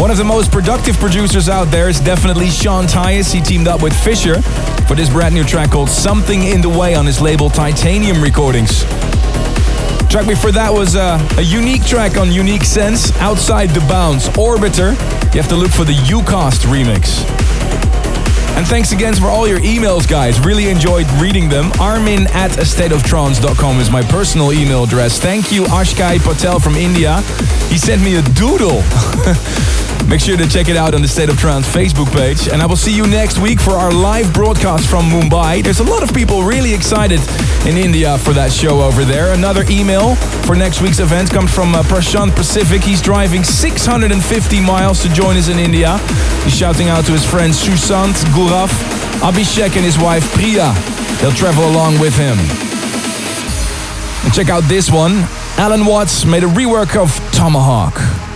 One of the most productive producers out there is definitely Sean Tyas. He teamed up with Fisher for this brand new track called Something in the Way on his label Titanium Recordings. Track before that was a unique track on Unique Sense, Outside the Bounds, Orbiter. You have to look for the Ucast remix. And thanks again for all your emails, guys. Really enjoyed reading them. armin@astateoftrance.com is my personal email address. Thank you, Ashkai Patel from India. He sent me a doodle. Make sure to check it out on the State of Trance Facebook page. And I will see you next week for our live broadcast from Mumbai. There's a lot of people really excited in India for that show over there. Another email for next week's event comes from Prashant Pacific. He's driving 650 miles to join us in India. He's shouting out to his friends Sushant, Gurav, Abhishek and his wife Priya. They'll travel along with him. And check out this one. Alan Watts made a rework of Tomahawk.